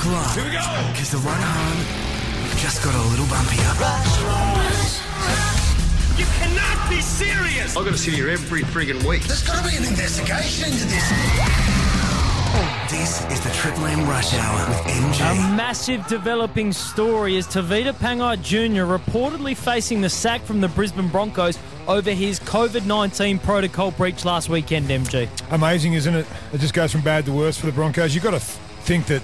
buckle up. Here we go! Because the run home just got a little bumpier. You cannot be serious! I've got to sit here every friggin' week. There's got to be an investigation into this. This is the Triple M Rush Hour with MG. A massive developing story is Tavita Pangai Jr. reportedly facing the sack from the Brisbane Broncos over his COVID-19 protocol breach last weekend, MG. Amazing, isn't it? It just goes from bad to worse for the Broncos. You've got to think that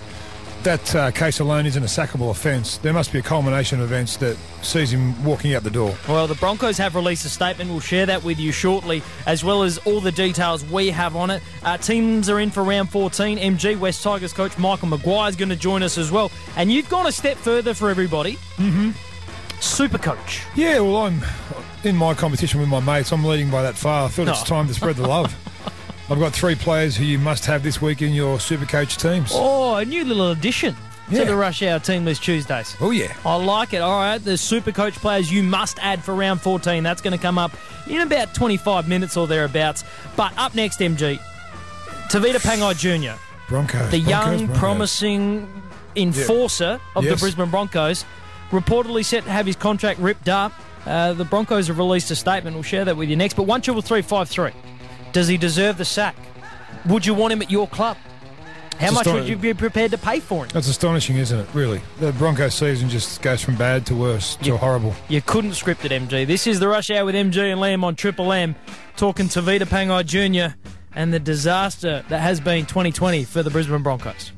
case alone isn't a sackable offence. There must be a culmination of events that sees him walking out the door. Well, the Broncos have released a statement. We'll share that with you shortly, as well as all the details we have on it. Teams are in for round 14. MG, West Tigers coach Michael Maguire is going to join us as well. And you've gone a step further for everybody. Mm-hmm. Super coach. Yeah, well, I'm in my competition with my mates. I'm leading by that far. I thought it's time to spread the love. I've got 3 players who you must have this week in your Supercoach teams. Oh, a new little addition to the Rush Hour Team List Tuesdays. Oh, yeah. I like it. All right, the Supercoach players you must add for round 14. That's going to come up in about 25 minutes or thereabouts. But up next, MG, Tavita Pangai Jr. Broncos. The young, promising enforcer of the Brisbane Broncos, reportedly set to have his contract ripped up. The Broncos have released a statement. We'll share that with you next. But 13353. Does he deserve the sack? Would you want him at your club? How much would you be prepared to pay for him? That's astonishing, isn't it, really? The Broncos season just goes from bad to worse to horrible. You couldn't script it, MG. This is the Rush Hour with MG and Liam on Triple M, talking to Tavita Pangai Jr. and the disaster that has been 2020 for the Brisbane Broncos.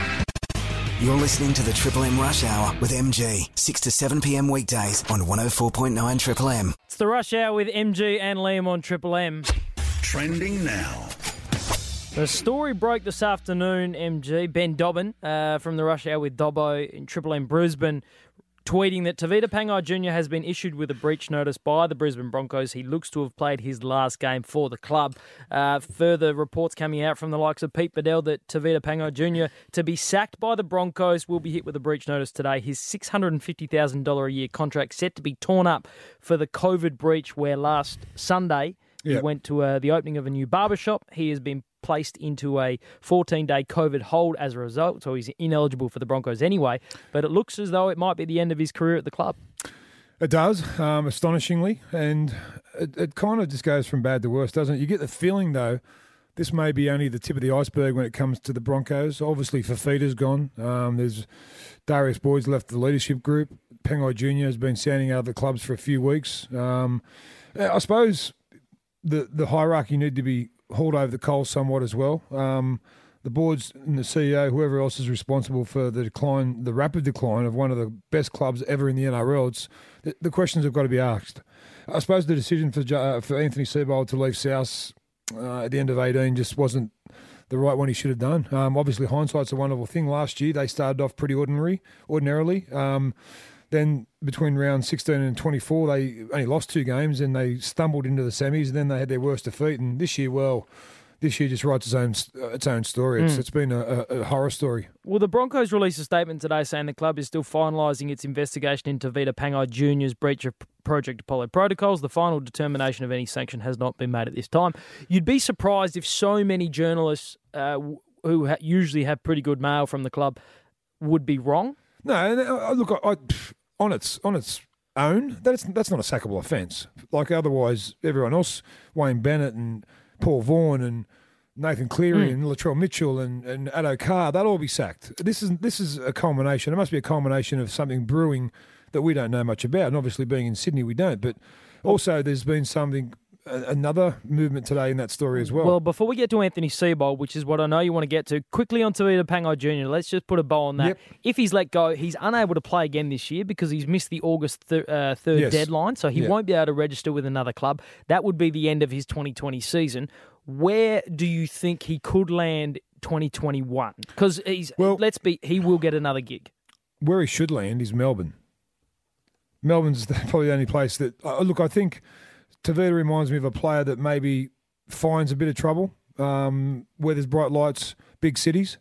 You're listening to the Triple M Rush Hour with MG, 6 to 7 p.m. weekdays on 104.9 Triple M. It's the Rush Hour with MG and Liam on Triple M. Trending now. The story broke this afternoon, MG. Ben Dobbin from the Rush Hour with Dobbo in Triple M Brisbane, tweeting that Tavita Pangai Jr. has been issued with a breach notice by the Brisbane Broncos. He looks to have played his last game for the club. Further reports coming out from the likes of Pete Bedell that Tavita Pangai Jr. to be sacked by the Broncos will be hit with a breach notice today. His $650,000 a year contract set to be torn up for the COVID breach, where last Sunday he went to the opening of a new barbershop. He has been placed into a 14-day COVID hold as a result, so he's ineligible for the Broncos anyway. But it looks as though it might be the end of his career at the club. It does, astonishingly, and it kind of just goes from bad to worse, doesn't it? You get the feeling, though, this may be only the tip of the iceberg when it comes to the Broncos. Obviously, Fafita's gone. There's Darius Boyd's left the leadership group. Pangai Jr. has been sounding out of the clubs for a few weeks. I suppose the hierarchy need to be hauled over the coals somewhat as well. The boards and the CEO, whoever else is responsible for the decline, the rapid decline of one of the best clubs ever in the NRL, the questions have got to be asked. I suppose the decision for Anthony Seibold to leave South at the end of 18 just wasn't the right one he should have done. Obviously, hindsight's a wonderful thing. Last year, they started off pretty ordinarily. Then between round 16 and 24, they only lost 2 games and they stumbled into the semis, and then they had their worst defeat. And this year just writes its own story. It's been a horror story. Well, the Broncos released a statement today saying the club is still finalising its investigation into Tavita Pangai Jr.'s breach of Project Apollo protocols. The final determination of any sanction has not been made at this time. You'd be surprised if so many journalists who usually have pretty good mail from the club would be wrong. No, look, on its own, that's not a sackable offence. Like otherwise, everyone else, Wayne Bennett and Paul Vaughan and Nathan Cleary and Latrell Mitchell and Addo Carr, they'll all be sacked. This is a culmination. It must be a culmination of something brewing that we don't know much about. And obviously, being in Sydney, we don't. But also, there's been another movement today in that story as well. Well, before we get to Anthony Seibold, which is what I know you want to get to, quickly on Tavita Pangai Jr., let's just put a bow on that. Yep. If he's let go, he's unable to play again this year because he's missed the August 3rd deadline, so he won't be able to register with another club. That would be the end of his 2020 season. Where do you think he could land 2021? Because he will get another gig. Where he should land is Melbourne. Melbourne's probably the only place that... I think Tavita reminds me of a player that maybe finds a bit of trouble where there's bright lights, big cities.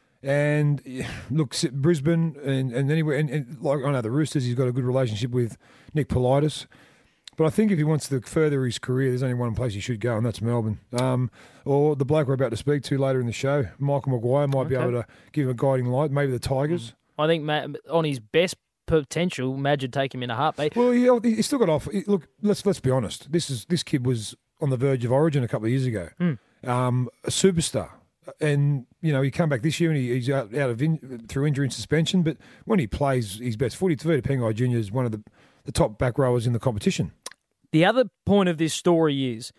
And look, Brisbane and anywhere... And like I know the Roosters, he's got a good relationship with Nick Politis. But I think if he wants to further his career, there's only one place he should go, and that's Melbourne. Or the bloke we're about to speak to later in the show, Michael Maguire, might be able to give him a guiding light. Maybe the Tigers. I think on his best potential, Madge would take him in a heartbeat. Well, he's still got off. Look, let's be honest. This kid was on the verge of Origin a couple of years ago. A superstar. And, he came back this year and he's out through injury and suspension. But when he plays his best footy, Tavita Pangai Jr. is one of the top back rowers in the competition. The other point of this story is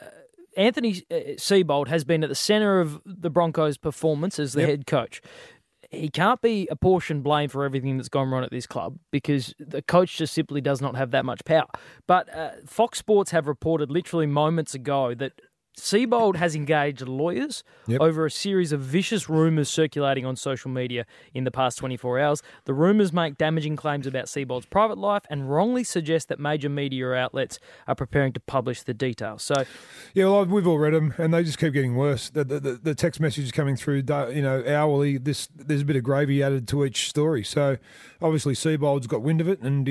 Anthony Seibold has been at the centre of the Broncos' performance as the head coach. He can't be apportioned blame for everything that's gone wrong at this club because the coach just simply does not have that much power. But Fox Sports have reported literally moments ago that Seibold has engaged lawyers over a series of vicious rumours circulating on social media in the past 24 hours. The rumours make damaging claims about Seibold's private life and wrongly suggest that major media outlets are preparing to publish the details. So, we've all read them, and they just keep getting worse. The text messages coming through, hourly. There's a bit of gravy added to each story. So, obviously, Seibold's got wind of it, and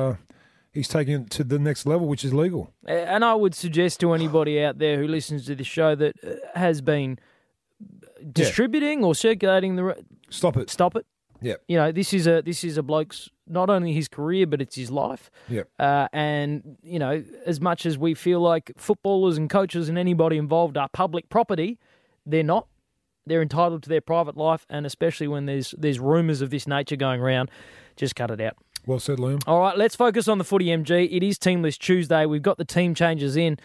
he's taking it to the next level, which is legal. And I would suggest to anybody out there who listens to this show that has been distributing or circulating Stop it. Stop it. Yeah. This is a bloke's, not only his career, but it's his life. Yeah. And, as much as we feel like footballers and coaches and anybody involved are public property, they're not. They're entitled to their private life, and especially when there's rumours of this nature going around, just cut it out. Well said, Liam. All right, let's focus on the footy, MG. It is Team List Tuesday. We've got the team changes in.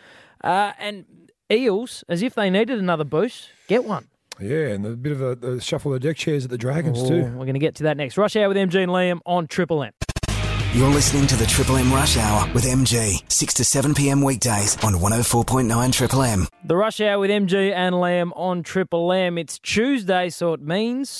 And Eels, as if they needed another boost, get one. Yeah, and a bit of a shuffle of deck chairs at the Dragons too. We're going to get to that next. Rush Hour with MG and Liam on Triple M. You're listening to the Triple M Rush Hour with MG, 6 to 7 p.m. weekdays on 104.9 Triple M. The Rush Hour with MG and Liam on Triple M. It's Tuesday, so it means...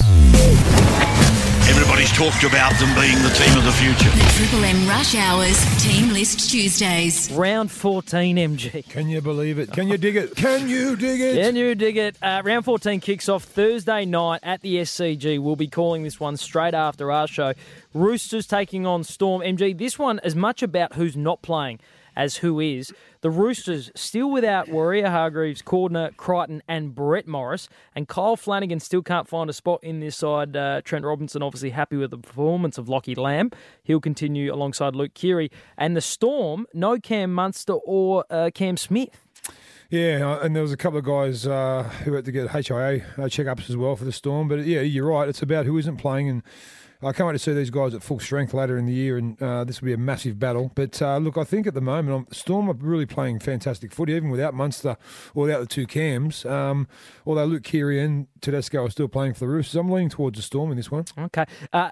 Everybody's talked about them being the team of the future. The Triple M Rush Hours Team List Tuesdays. Round 14, MG. Can you believe it? Can you dig it? Can you dig it? Can you dig it? Round 14 kicks off Thursday night at the SCG. We'll be calling this one straight after our show. Roosters taking on Storm. MG, this one as much about who's not playing as who is. The Roosters still without Warrior Hargreaves, Cordner, Crichton and Brett Morris. And Kyle Flanagan still can't find a spot in this side. Trent Robinson obviously happy with the performance of Lockie Lamb. He'll continue alongside Luke Keary. And the Storm, no Cam Munster or Cam Smith. Yeah, and there was a couple of guys who had to get HIA check-ups as well for the Storm. But yeah, you're right. It's about who isn't playing, and I can't wait to see these guys at full strength later in the year, and this will be a massive battle. But look, I think at the moment, Storm are really playing fantastic footy, even without Munster or without the two Cams. Although Luke Keary and Tedesco are still playing for the Roosters, I'm leaning towards the Storm in this one. Okay.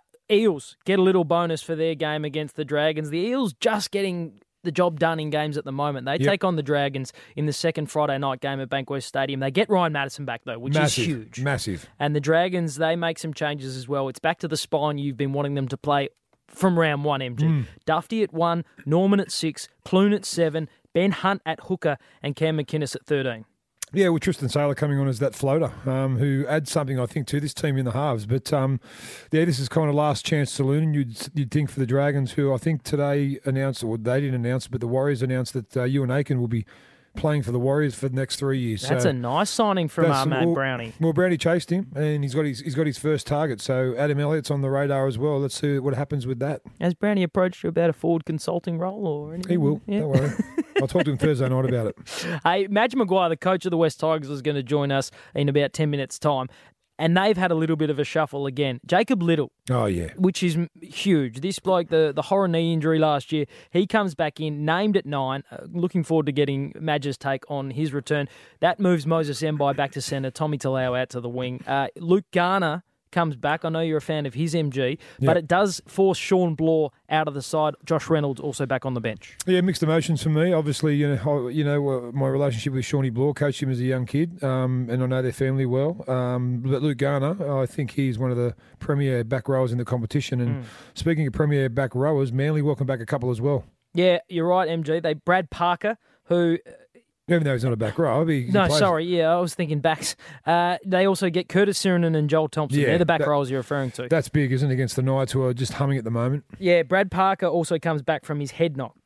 Eels get a little bonus for their game against the Dragons. The Eels just getting the job done in games at the moment. They take on the Dragons in the second Friday night game at Bankwest Stadium. They get Ryan Madison back, though, which is huge. Massive. And the Dragons, they make some changes as well. It's back to the spine you've been wanting them to play from round one, MG. Dufty at 1, Norman at 6, Clune at 7, Ben Hunt at hooker, and Cam McInnes at 13. Yeah, with Tristan Saylor coming on as that floater, who adds something, I think, to this team in the halves. But, this is kind of last chance saloon, you'd think, for the Dragons, who I think today announced, or they didn't announce, but the Warriors announced that Ewan Aiken will be playing for the Warriors for the next 3 years. That's a nice signing from Ahmad Brownie. Well, Brownie chased him, and he's got his first target. So Adam Elliott's on the radar as well. Let's see what happens with that. Has Brownie approached you about a forward consulting role or anything? He will. Yeah. Don't worry. I'll talk to him Thursday night about it. Hey, Madge Maguire, the coach of the West Tigers, is going to join us in about 10 minutes' time. And they've had a little bit of a shuffle again. Jacob Little. Oh, yeah. Which is huge. This bloke, the horror knee injury last year, he comes back in, named at 9. Looking forward to getting Madge's take on his return. That moves Moses Mbai back to centre, Tommy Talau out to the wing. Luke Garner comes back. I know you're a fan of his MG, but it does force Sean Blore out of the side. Josh Reynolds also back on the bench. Yeah, mixed emotions for me. Obviously, my relationship with Shawnee Blore, coached him as a young kid, and I know their family well. But Luke Garner, I think he's one of the premier back rowers in the competition. And speaking of premier back rowers, Manly welcome back a couple as well. Yeah, you're right, MG. Brad Parker, who... Even though he's not a back row. I was thinking backs. They also get Curtis Sirenen and Joel Thompson. They're the back rows you're referring to. That's big, isn't it, against the Knights, who are just humming at the moment? Yeah, Brad Parker also comes back from his head knock.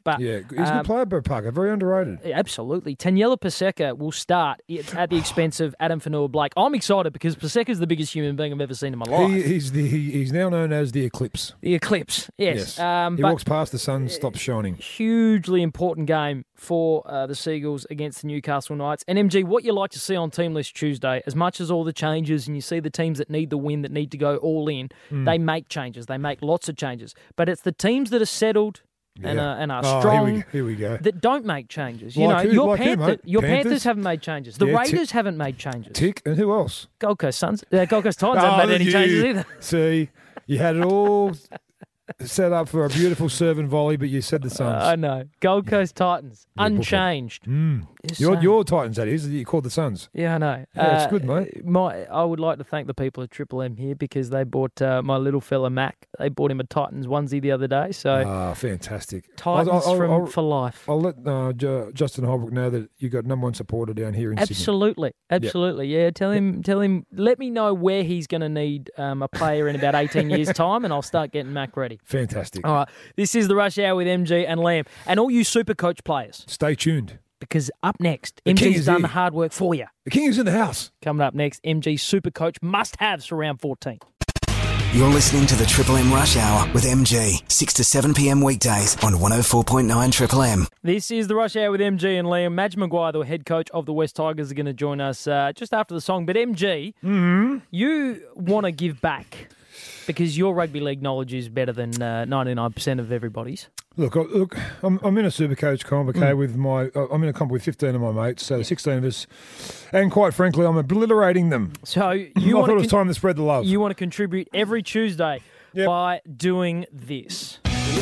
But Yeah, he's a good player, Bert Parker. Very underrated. Absolutely. Taniela Paseka will start at the expense of Adam Fanua-Blake. I'm excited because Paseka's the biggest human being I've ever seen in my life. He's now known as the Eclipse. The Eclipse, yes. He but walks past the sun, stops shining. hugely important game for the Seagulls against the Newcastle Knights. And MG, what you like to see on Team List Tuesday, as much as all the changes and you see the teams that need the win, that need to go all in, they make changes. They make lots of changes. But it's the teams that are settled and are strong Here we go. that don't make changes. Like who? Like who, mate? Your Panthers? Panthers haven't made changes. The Yeah, Raiders haven't made changes. Tick, and who else? Gold Coast Titans haven't made any changes either. See, you had it all set up for a beautiful serve and volley, but you said the Suns. I know. Gold Coast Titans, unchanged. Your Titans, that is, that you called the Suns. Yeah, I know. Yeah, it's good, mate. I would like to thank the people at Triple M here because they bought my little fella Mac. They bought him a Titans onesie the other day. So Fantastic. Titans for life. I'll let Justin Holbrook know that you got number one supporter down here in Sydney. Absolutely. Yeah, tell him. Let me know where he's going to need a player in about 18 years' time, and I'll start getting Mac ready. Fantastic. All right, this is the Rush Hour with MG and Liam, and all you Super Coach players. Stay tuned. Because up next, The King MG's is done here. the hard work for you. The King is in the house. Coming up next, MG Super Coach must-haves for round 14. You're listening to the Triple M Rush Hour with MG, 6 to 7 p.m. weekdays on 104.9 Triple M. This is the Rush Hour with MG and Liam. Madge Maguire, the head coach of the West Tigers, are going to join us just after the song. But MG, you want to give back because your rugby league knowledge is better than 99% of everybody's. Look, I'm in a super coach comp, okay, I'm in a comp with 15 of my mates, so 16 of us, and quite frankly, I'm obliterating them. So I thought it was time to spread the love. You want to contribute every Tuesday Yep. by doing this.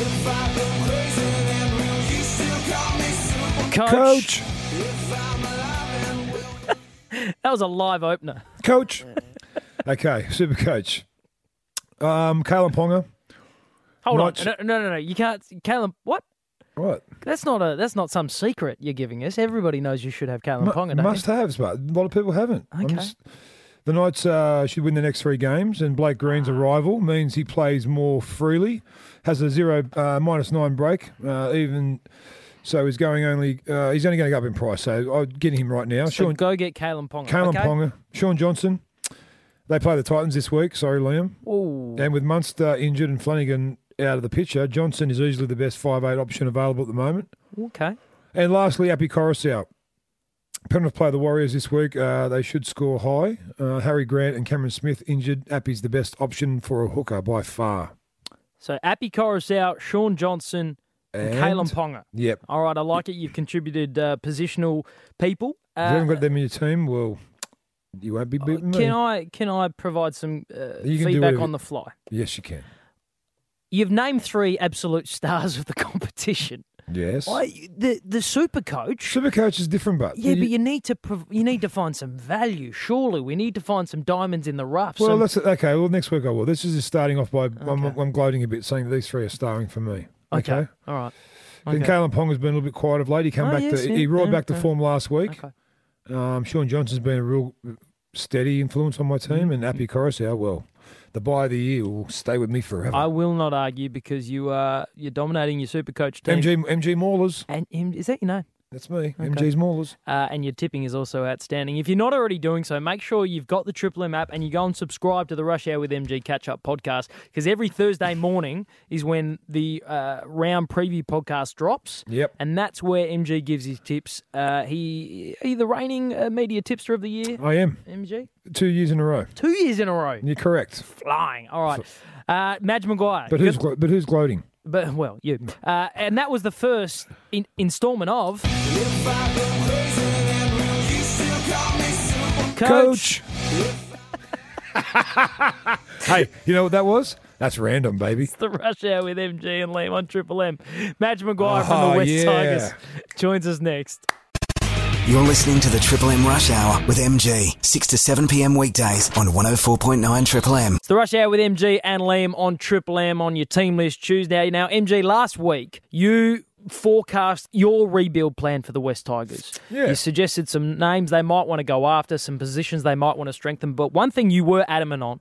Coach, That was a live opener. Coach. Okay, super coach. Kalen Ponga. Hold Not- on. No. You can't. Callum, what? What? That's not some secret you're giving us. Everybody knows you should have Callum Ponga, don't Must have, but a lot of people haven't. Okay. The Knights should win the next 3 games, and Blake Green's arrival means he plays more freely, has a -9 break, even so he's only going to go up in price. So I'll get him right now. So go get Callum Ponga. Kalen okay? Ponga, Sean Johnson. They play the Titans this week. Sorry, Liam. Ooh. And with Munster injured and Flanagan out of the picture, Johnson is easily the best 5'8" option available at the moment. Okay. And lastly, Appy Coruscant. Penrith play the Warriors this week. They should score high. Harry Grant and Cameron Smith injured. Appy's the best option for a hooker by far. So Appy Coruscant, Sean Johnson, and Callum Ponga. Yep. All right, I like it. You've contributed positional people. If you haven't got them in your team, well, you won't be beating me. Can I provide some You can do feedback whatever- on the fly? Yes, you can. You've named 3 absolute stars of the competition. Yes. The super coach. Super coach is different, but Yeah, but you need to find some value. Surely we need to find some diamonds in the rough. Well, some- that's okay. Well, next week I will. This is just starting off by I'm gloating a bit, saying that these 3 are starring for me. Okay. All right. And Okay. Kalen Ponga's been a little bit quiet of late. He came Oh, back yes, to yeah, he roared yeah, back to yeah. form last week. Okay. Sean Johnson's been a real steady influence on my team, and Appy Coruscant, well, the buy of the year will stay with me forever. I will not argue because you're dominating your super coach team. MG Maulers. And is that your name? That's me. MG's Maulers. And your tipping is also outstanding. If you're not already doing so, make sure you've got the Triple M app and you go and subscribe to the Rush Hour with MG Catch-Up podcast because every Thursday morning is when the round preview podcast drops. Yep. And that's where MG gives his tips. Are you the reigning media tipster of the year, I am. MG? 2 years in a row. 2 years in a row. You're correct. Flying. All right. Madge Maguire. But who's gloating? Well, you. And that was the first instalment of Coach. Hey, you know what that was? That's random, baby. The Rush Hour with MG and Liam on Triple M. Madge Maguire from Oh, the West yeah. Tigers joins us next. You're listening to the Triple M Rush Hour with MG, 6 to 7 p.m. weekdays on 104.9 Triple M. It's the Rush Hour with MG and Liam on Triple M on your Team List Tuesday. Now, MG, last week you forecast your rebuild plan for the West Tigers. Yeah. You suggested some names they might want to go after, some positions they might want to strengthen. But one thing you were adamant on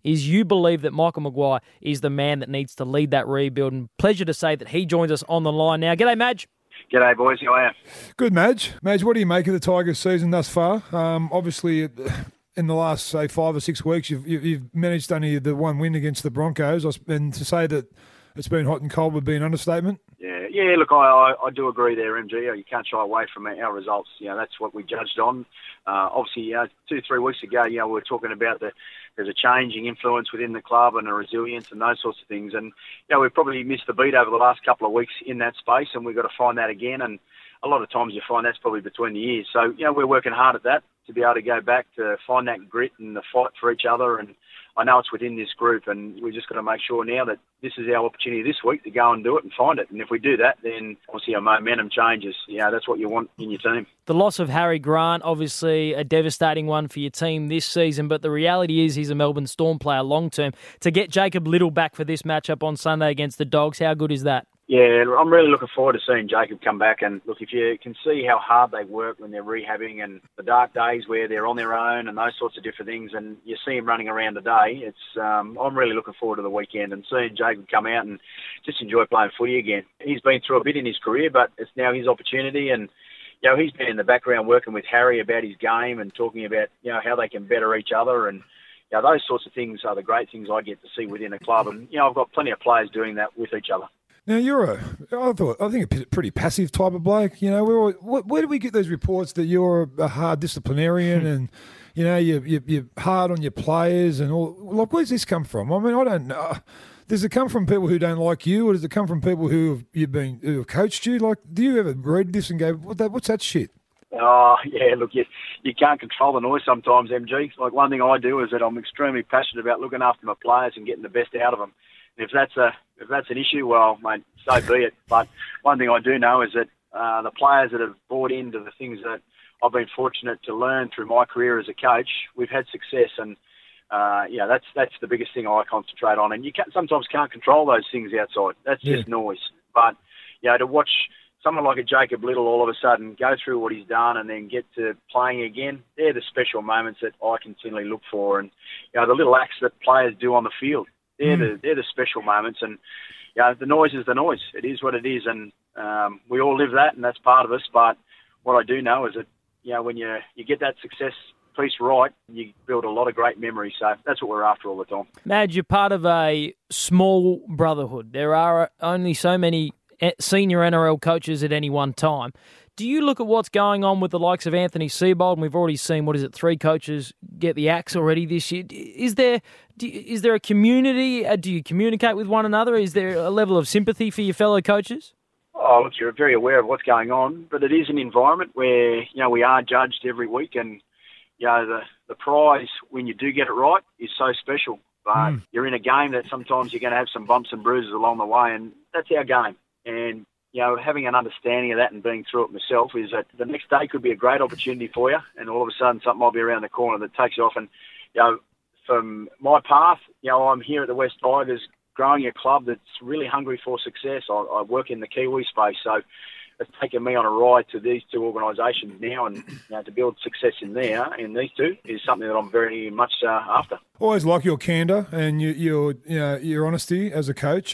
is you believe that Michael Maguire is the man that needs to lead that rebuild. And pleasure to say that he joins us on the line now. G'day, Madge. G'day, boys. How are you? Good, Madge. Madge, what do you make of the Tigers' season thus far? Obviously, in the last, say, 5 or 6 weeks, you've managed only the one win against the Broncos. And to say that it's been hot and cold would be an understatement. Yeah. Look, I do agree there, MG. You can't shy away from our results. That's what we judged on. Obviously, 2-3 weeks ago, we were talking about there's a changing influence within the club and a resilience and those sorts of things. And we've probably missed the beat over the last couple of weeks in that space, and we've got to find that again. And a lot of times you find that's probably between the years. So we're working hard at that to be able to go back to find that grit and the fight for each other. And I know it's within this group, and we've just got to make sure now that this is our opportunity this week to go and do it and find it. And if we do that, then obviously our momentum changes. That's what you want in your team. The loss of Harry Grant, obviously a devastating one for your team this season, but the reality is he's a Melbourne Storm player long term. To get Jacob Little back for this matchup on Sunday against the Dogs, how good is that? Yeah, I'm really looking forward to seeing Jacob come back. And look, if you can see how hard they work when they're rehabbing and the dark days where they're on their own and those sorts of different things, and you see him running around today, I'm really looking forward to the weekend and seeing Jacob come out and just enjoy playing footy again. He's been through a bit in his career, but it's now his opportunity. And he's been in the background working with Harry about his game and talking about how they can better each other. And those sorts of things are the great things I get to see within a club. And I've got plenty of players doing that with each other. Now, I think a pretty passive type of bloke. Where do we get those reports that you're a hard disciplinarian and, you're hard on your players and all? Like, where's this come from? I mean, I don't know. Does it come from people who don't like you, or does it come from people who have coached you? Like, do you ever read this and go, what's that shit? Oh, yeah, look, you can't control the noise sometimes, MG. Like, one thing I do is that I'm extremely passionate about looking after my players and getting the best out of them. If that's an issue, well, mate, so be it. But one thing I do know is that the players that have bought into the things that I've been fortunate to learn through my career as a coach, we've had success. And, that's the biggest thing I concentrate on. And you sometimes can't control those things outside. That's just noise. But, to watch someone like a Jacob Little all of a sudden go through what he's done and then get to playing again, they're the special moments that I continually look for. And, the little acts that players do on the field, they're the special moments. And, the noise is the noise. It is what it is. And we all live that, and that's part of us. But what I do know is that, when you get that success piece right, you build a lot of great memories. So that's what we're after all the time. Madge, you're part of a small brotherhood. There are only so many senior NRL coaches at any one time. Do you look at what's going on with the likes of Anthony Seibold, and we've already seen, 3 coaches get the axe already this year? Is there a community? Do you communicate with one another? Is there a level of sympathy for your fellow coaches? Oh, look, you're very aware of what's going on, but it is an environment where, we are judged every week, and, the prize when you do get it right is so special. But you're in a game that sometimes you're going to have some bumps and bruises along the way, and that's our game. And, having an understanding of that and being through it myself is that the next day could be a great opportunity for you, and all of a sudden something might be around the corner that takes you off. And, from my path, I'm here at the West Tigers growing a club that's really hungry for success. I work in the Kiwi space, so it's taken me on a ride to these 2 organisations now, and to build success in these 2 is something that I'm very much after. Always like your candour and your honesty as a coach.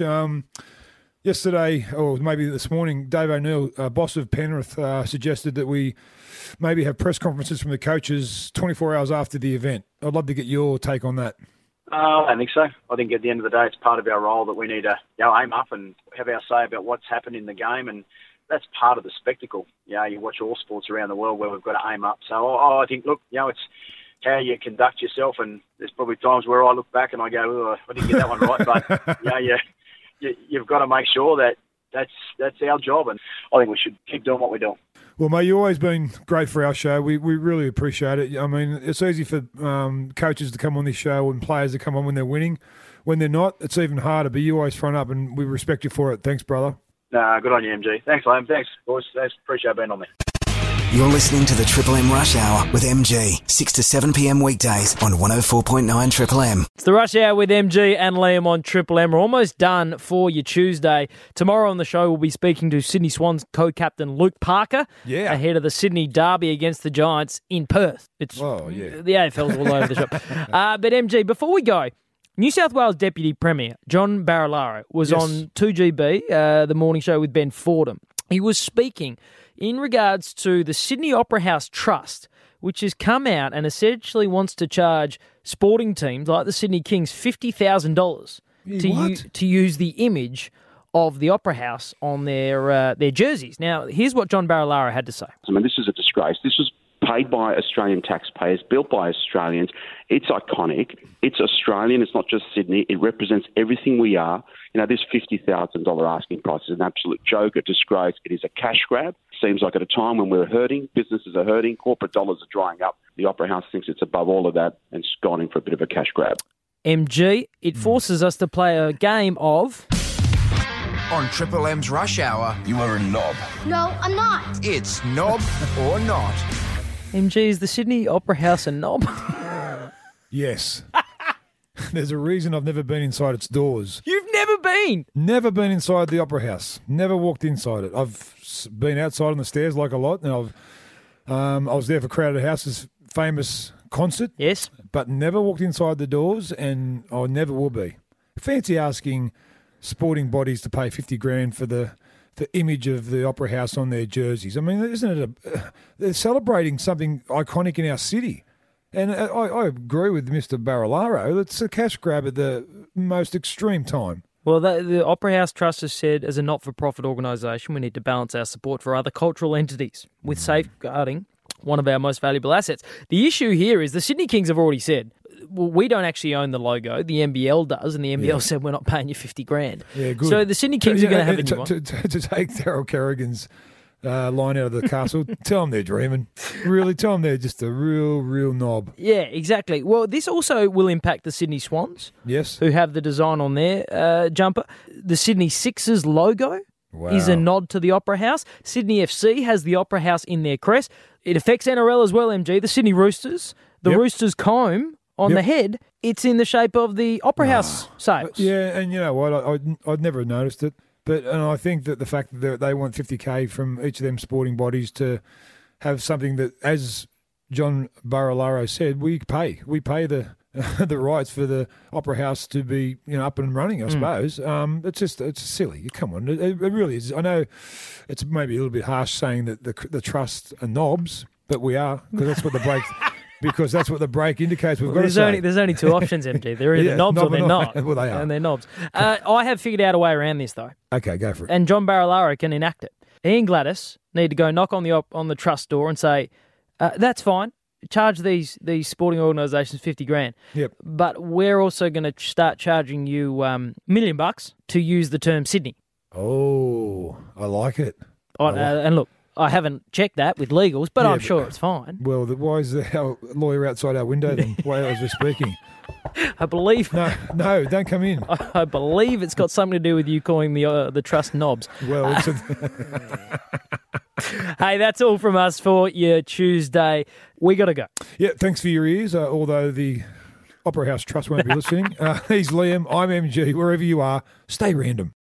Yesterday, or maybe this morning, Dave O'Neill, boss of Penrith, suggested that we maybe have press conferences from the coaches 24 hours after the event. I'd love to get your take on that. I don't think so. I think at the end of the day, it's part of our role that we need to aim up and have our say about what's happened in the game, and that's part of the spectacle. You watch all sports around the world where we've got to aim up. So I think, look, it's how you conduct yourself, and there's probably times where I look back and I go, I didn't get that one right, but you've got to make sure that that's our job, and I think we should keep doing what we're doing. Well, mate, you've always been great for our show. We really appreciate it. I mean, it's easy for coaches to come on this show and players to come on when they're winning. When they're not, it's even harder, but you always front up, and we respect you for it. Thanks, brother. Good on you, MG. Thanks, Liam. Thanks, boys. Thanks. Appreciate being on there. You're listening to the Triple M Rush Hour with MG, 6 to 7 p.m. weekdays on 104.9 Triple M. It's the Rush Hour with MG and Liam on Triple M. We're almost done for your Tuesday. Tomorrow on the show, we'll be speaking to Sydney Swans co-captain Luke Parker ahead of the Sydney Derby against the Giants in Perth. The AFL's all over the shop. But MG, before we go, New South Wales Deputy Premier John Barilaro was on 2GB, the morning show with Ben Fordham. He was speaking in regards to the Sydney Opera House Trust, which has come out and essentially wants to charge sporting teams like the Sydney Kings $50,000 to use the image of the Opera House on their jerseys. Now, here's what John Barilaro had to say. I mean, this is a disgrace. This was paid by Australian taxpayers, built by Australians. It's iconic. It's Australian. It's not just Sydney. It represents everything we are. You know, this $50,000 asking price is an absolute joke, a disgrace. It is a cash grab. Seems like at a time when we're hurting, businesses are hurting, corporate dollars are drying up. The Opera House thinks it's above all of that and it's gone in for a bit of a cash grab. MG, it forces us to play a game of... On Triple M's Rush Hour. You are a knob. No, I'm not. It's knob or not. MG, is the Sydney Opera House a knob? Yes. There's a reason I've never been inside its doors. You've never been? Never been inside the Opera House. Never walked inside it. I've been outside on the stairs like a lot, and I was there for Crowded House's famous concert. Yes. But never walked inside the doors, and I never will be. Fancy asking sporting bodies to pay $50,000 for the image of the Opera House on their jerseys. I mean, isn't it they're celebrating something iconic in our city. And I agree with Mr. Barilaro. It's a cash grab at the most extreme time. Well, the Opera House Trust has said, as a not-for-profit organisation, we need to balance our support for other cultural entities with safeguarding one of our most valuable assets. The issue here is the Sydney Kings have already said, well, we don't actually own the logo. The NBL does, and the NBL said we're not paying you $50,000. Yeah, good. So the Sydney Kings are going to have a new one. To take Daryl Kerrigan's line out of the castle, tell them they're dreaming. Really, tell them they're just a real knob. Yeah, exactly. Well, this also will impact the Sydney Swans, yes, who have the design on their jumper. The Sydney Sixers logo is a nod to the Opera House. Sydney FC has the Opera House in their crest. It affects NRL as well, MG. The Sydney Roosters, the Roosters comb on the head, it's in the shape of the Opera House sails. Yeah, and you know what? I'd never noticed it. And I think that the fact that they want $50,000 from each of them sporting bodies to have something that, as John Barilaro said, we pay the the rights for the Opera House to be up and running. I suppose it's silly. Come on, it really is. I know it's maybe a little bit harsh saying that the trust are knobs, but we are, because that's what the break. Because that's what the break indicates. There's only two options, MG. They're either knobs or they're not. Well, they are. And they're knobs. I have figured out a way around this, though. Okay, go for it. And John Barilaro can enact it. He and Gladys need to go knock on the trust door and say, that's fine. Charge these sporting organisations $50,000. Yep. But we're also going to start charging you $1 million to use the term Sydney. Oh, I like it. And look, I haven't checked that with legals, but I'm sure it's fine. Well, why is our lawyer outside our window then, while I was speaking? I believe... No, don't come in. I believe it's got something to do with you calling the trust knobs. Well, it's Hey, that's all from us for your Tuesday. We got to go. Yeah, thanks for your ears, although the Opera House Trust won't be listening. He's Liam, I'm MG. Wherever you are, stay random.